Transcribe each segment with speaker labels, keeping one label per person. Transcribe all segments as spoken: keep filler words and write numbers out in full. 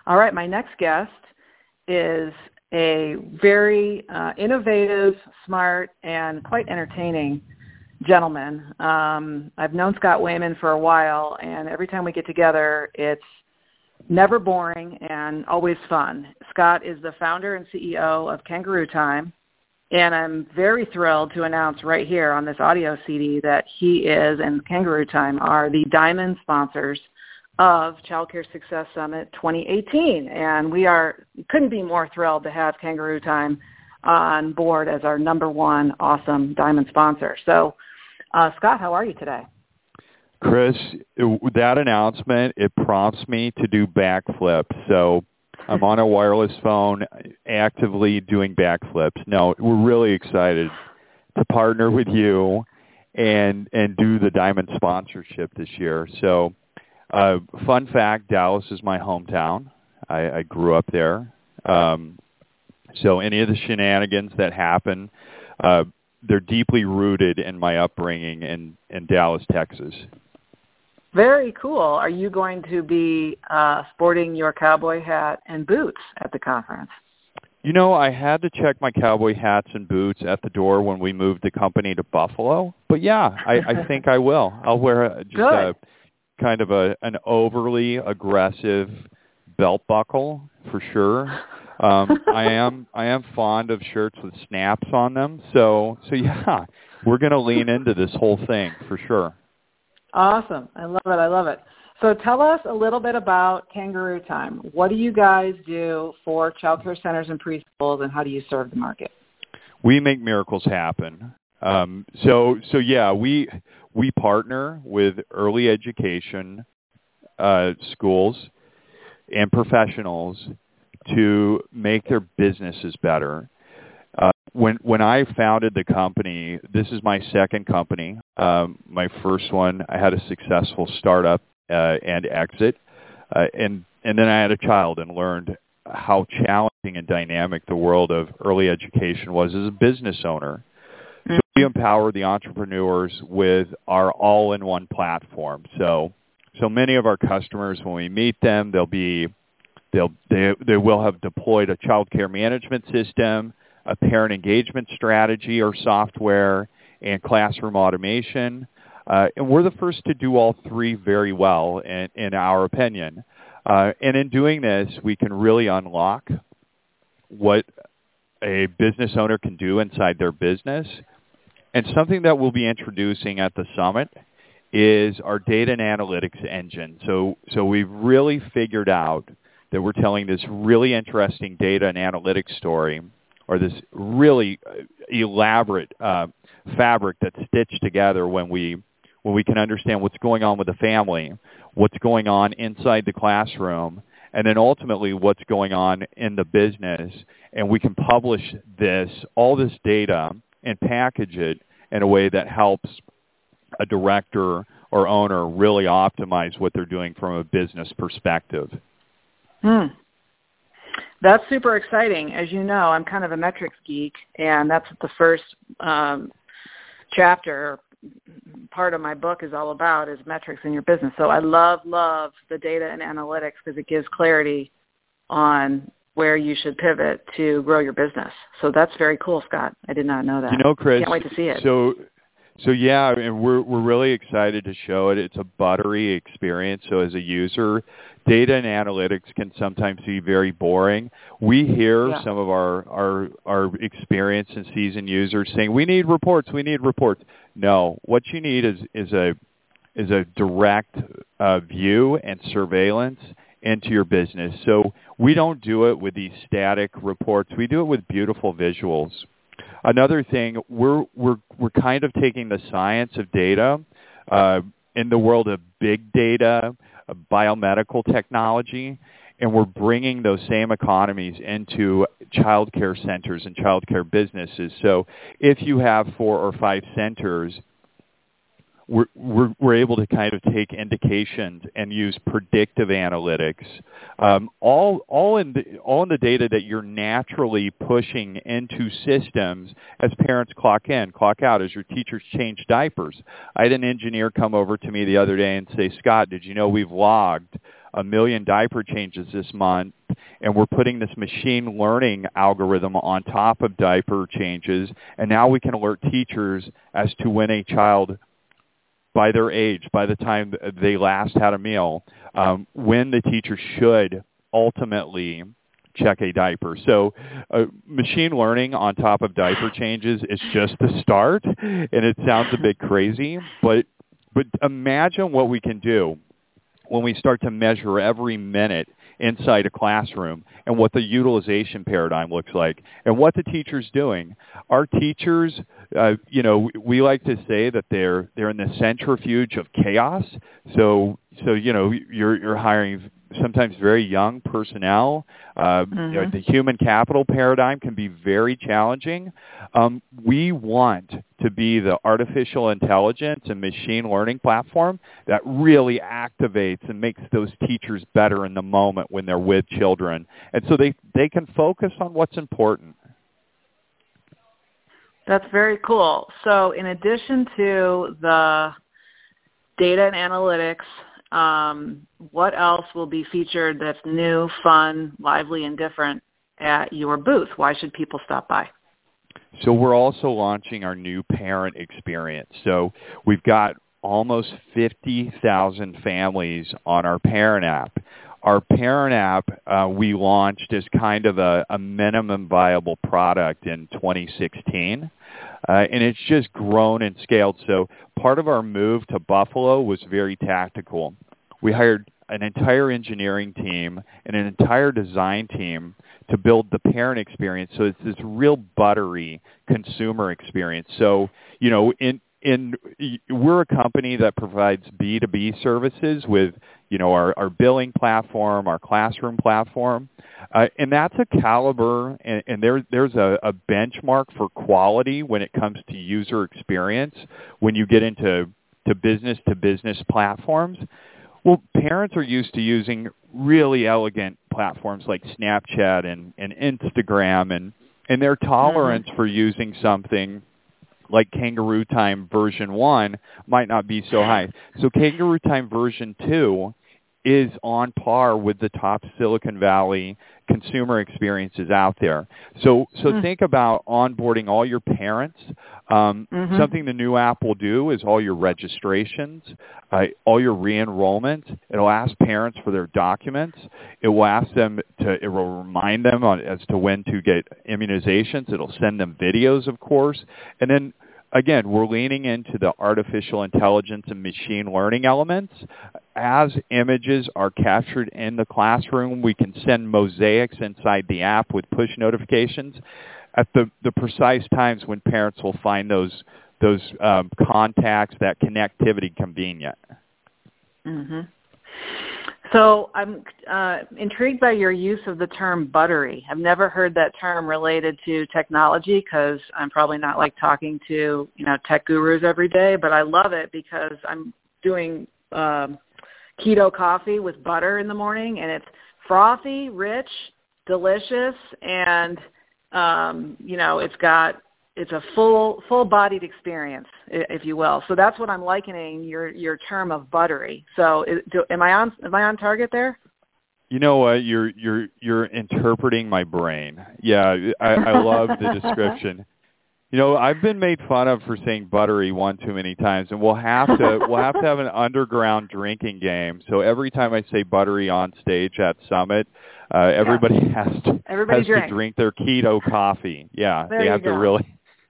Speaker 1: All right, my next guest is a very uh, innovative, smart, and quite entertaining gentleman. Um, I've known Scott Wayman for a while, and every time we get together, it's never boring and always fun. Scott is the founder and C E O of Kangaroo Time, and I'm very thrilled to announce right here on this audio C D that he is and Kangaroo Time are the diamond sponsors of Childcare Success Summit twenty eighteen. And we are couldn't be more thrilled to have Kangaroo Time on board as our number one awesome diamond sponsor. So, uh, Scott, how are you today?
Speaker 2: Chris, it, that announcement, it prompts me to do backflips. So I'm on a wireless phone actively doing backflips. No, we're really excited to partner with you and and do the diamond sponsorship this year. So uh, fun fact, Dallas is my hometown. I, I grew up there. Um, so any of the shenanigans that happen, uh, they're deeply rooted in my upbringing in, in Dallas, Texas.
Speaker 1: Very cool. Are you going to be uh, sporting your cowboy hat and boots at the conference?
Speaker 2: You know, I had to check my cowboy hats and boots at the door when we moved the company to Buffalo. But yeah, I, I think I will. I'll wear a, just
Speaker 1: Good.
Speaker 2: a kind of a an overly aggressive belt buckle for sure. Um, I am I am fond of shirts with snaps on them. So so yeah, we're going to lean into this whole thing for sure.
Speaker 1: Awesome. I love it. I love it. So tell us a little bit about Kangaroo Time. What do you guys do for child care centers and preschools, and how do you serve the market?
Speaker 2: We make miracles happen. Um, so so yeah, we we partner with early education uh, schools and professionals to make their businesses better. Uh, when when I founded the company, this is my second company. Um, my first one, I had a successful startup uh, and exit, uh, and and then I had a child and learned how challenging and dynamic the world of early education was as a business owner. Mm-hmm. So we empower the entrepreneurs with our all-in-one platform. So so many of our customers, when we meet them, they'll be they'll they they will have deployed a child care management system, a parent engagement strategy or software, and classroom automation. Uh, and we're the first to do all three very well, in, in our opinion. Uh, and in doing this, we can really unlock what a business owner can do inside their business. And something that we'll be introducing at the summit is our data and analytics engine. So, so we've really figured out that we're telling this really interesting data and analytics story, or this really elaborate uh, fabric that's stitched together when we when we can understand what's going on with the family, what's going on inside the classroom, and then ultimately what's going on in the business. And we can publish this, all this data, and package it in a way that helps a director or owner really optimize what they're doing from a business perspective.
Speaker 1: Hmm. That's super exciting. As you know, I'm kind of a metrics geek, and that's what the first um, chapter, part of my book is all about, is metrics in your business. So I love, love the data and analytics because it gives clarity on where you should pivot to grow your business. So that's very cool, Scott. I did not know that.
Speaker 2: You know, Chris,
Speaker 1: can't wait to see it.
Speaker 2: So, so yeah, and we're we're really excited to show it. It's a buttery experience. So as a user, data and analytics can sometimes be very boring. We hear
Speaker 1: yeah.
Speaker 2: some of our, our our experienced and seasoned users saying, "We need reports. We need reports." No, what you need is is a is a direct uh, view and surveillance into your business. So we don't do it with these static reports. We do it with beautiful visuals. Another thing, we're we're we're kind of taking the science of data uh, in the world of big data, uh, biomedical technology, and we're bringing those same economies into child care centers and child care businesses. So if you have four or five centers, we're, we're, we're able to kind of take indications and use predictive analytics, um, all, all, in the, all in the data that you're naturally pushing into systems as parents clock in, clock out, as your teachers change diapers. I had an engineer come over to me the other day and say, "Scott, did you know we've logged a million diaper changes this month, and we're putting this machine learning algorithm on top of diaper changes, and now we can alert teachers as to when a child, by their age, by the time they last had a meal, um, when the teacher should ultimately check a diaper. So uh, machine learning on top of diaper changes is just the start, and it sounds a bit crazy, but but imagine what we can do when we start to measure every minute inside a classroom and what the utilization paradigm looks like and what the teacher's doing. Our teachers, uh, you know, we like to say that they're they're in the centrifuge of chaos. So so you know, you're you're hiring sometimes very young personnel. Uh, mm-hmm. you know, the human capital paradigm can be very challenging. Um, we want to be the artificial intelligence and machine learning platform that really activates and makes those teachers better in the moment when they're with children. And so they, they can focus on what's important.
Speaker 1: That's very cool. So in addition to the data and analytics, Um, what else will be featured that's new, fun, lively, and different at your booth? Why should people stop by?
Speaker 2: So we're also launching our new parent experience. So we've got almost fifty thousand families on our parent app. Our parent app uh, we launched as kind of a, a minimum viable product in twenty sixteen. Uh, and it's just grown and scaled. So part of our move to Buffalo was very tactical. We hired an entire engineering team and an entire design team to build the parent experience. So it's this real buttery consumer experience. So, you know, in in we're a company that provides B two B services with, you know, our, our billing platform, our classroom platform. Uh, and that's a caliber, and, and there, there's a, a benchmark for quality when it comes to user experience when you get into to business-to-business platforms. Well, parents are used to using really elegant platforms like Snapchat and, and Instagram, and, and their tolerance mm-hmm. for using something like Kangaroo Time version one might not be so high. So Kangaroo Time version two is on par with the top Silicon Valley consumer experiences out there. So so mm. think about onboarding all your parents. Um, mm-hmm. Something the new app will do is all your registrations, uh, all your re-enrollments. It'll ask parents for their documents. It will ask them to, it will remind them on, as to when to get immunizations. It'll send them videos, of course. And then again, we're leaning into the artificial intelligence and machine learning elements. As images are captured in the classroom, we can send mosaics inside the app with push notifications at the, the precise times when parents will find those those um, contacts, that connectivity convenient.
Speaker 1: Mm-hmm. So I'm uh, intrigued by your use of the term buttery. I've never heard that term related to technology because I'm probably not like talking to, you know, tech gurus every day, but I love it because I'm doing um, keto coffee with butter in the morning, and it's frothy, rich, delicious, and, um, you know, it's got it's a full, full-bodied experience, if you will. So that's what I'm likening your your term of buttery. So, is, do, am I on am I on target there?
Speaker 2: You know what? You're you're you're interpreting my brain. Yeah, I, I love the description. You know, I've been made fun of for saying buttery one too many times, and we'll have to we'll have to have an underground drinking game. So every time I say buttery on stage at Summit, uh, everybody yeah. has to
Speaker 1: everybody
Speaker 2: has
Speaker 1: drink.
Speaker 2: to drink their keto coffee. Yeah,
Speaker 1: there
Speaker 2: they have
Speaker 1: go.
Speaker 2: to really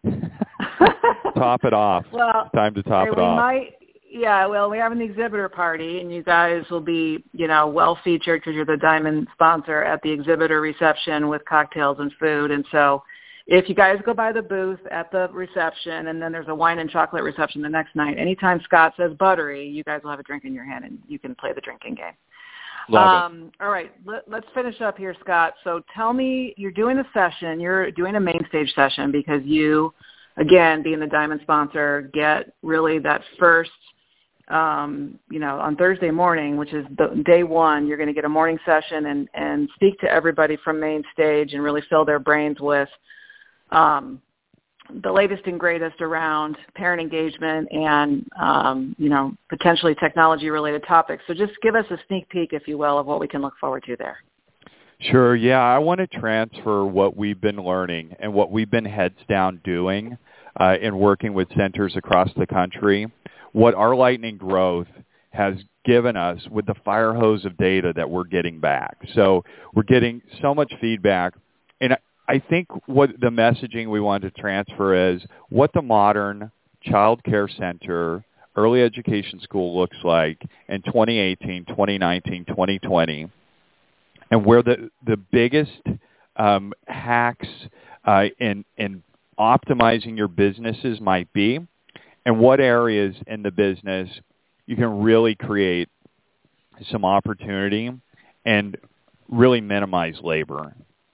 Speaker 2: top it off.
Speaker 1: Well,
Speaker 2: it's time to top
Speaker 1: hey,
Speaker 2: it
Speaker 1: we
Speaker 2: off.
Speaker 1: Might, yeah, well, we have an exhibitor party, and you guys will be, you know, well featured because you're the Diamond sponsor at the exhibitor reception with cocktails and food. And so if you guys go by the booth at the reception, and then there's a wine and chocolate reception the next night, anytime Scott says buttery, you guys will have a drink in your hand, and you can play the drinking game.
Speaker 2: Love
Speaker 1: um, it. All right, let, let's finish up here, Scott. So tell me, you're doing a session, you're doing a main stage session because you, again, being the Diamond sponsor, get really that first, um, you know, on Thursday morning, which is the day one, you're going to get a morning session and, and speak to everybody from main stage and really fill their brains with um, the latest and greatest around parent engagement and, um, you know, potentially technology-related topics. So just give us a sneak peek, if you will, of what we can look forward to there.
Speaker 2: Sure, yeah. I want to transfer what we've been learning and what we've been heads down doing uh, in working with centers across the country, what our Lightning growth has given us with the fire hose of data that we're getting back. So we're getting so much feedback. And I think what the messaging we want to transfer is what the modern child care center, early education school looks like in twenty eighteen, twenty nineteen, twenty twenty, and where the, the biggest um, hacks uh, in, in optimizing your businesses might be, and what areas in the business you can really create some opportunity and really minimize labor.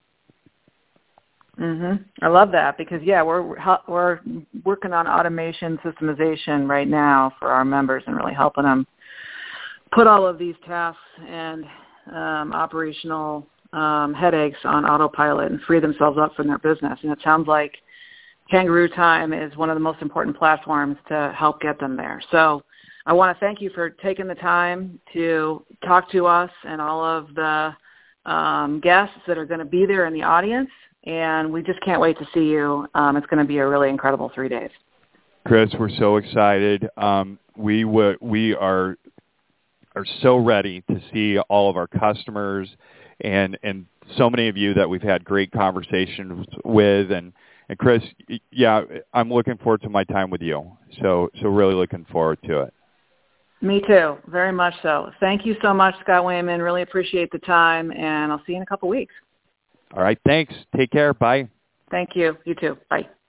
Speaker 1: Mhm. I love that because yeah, we're we're working on automation, systemization right now for our members and really helping them put all of these tasks and um, operational um, headaches on autopilot and free themselves up from their business. And it sounds like Kangaroo Time is one of the most important platforms to help get them there. So I want to thank you for taking the time to talk to us and all of the um, guests that are going to be there in the audience. And we just can't wait to see you. Um, it's going to be a really incredible three days.
Speaker 2: Chris, we're so excited. Um, we w- we are are so ready to see all of our customers and and so many of you that we've had great conversations with. And, and Chris, yeah, I'm looking forward to my time with you. So so really looking forward to it.
Speaker 1: Me too, very much so. Thank you so much, Scott Wayman. Really appreciate the time, and I'll see you in a couple weeks.
Speaker 2: All right, thanks. Take care. Bye.
Speaker 1: Thank you. You too. Bye.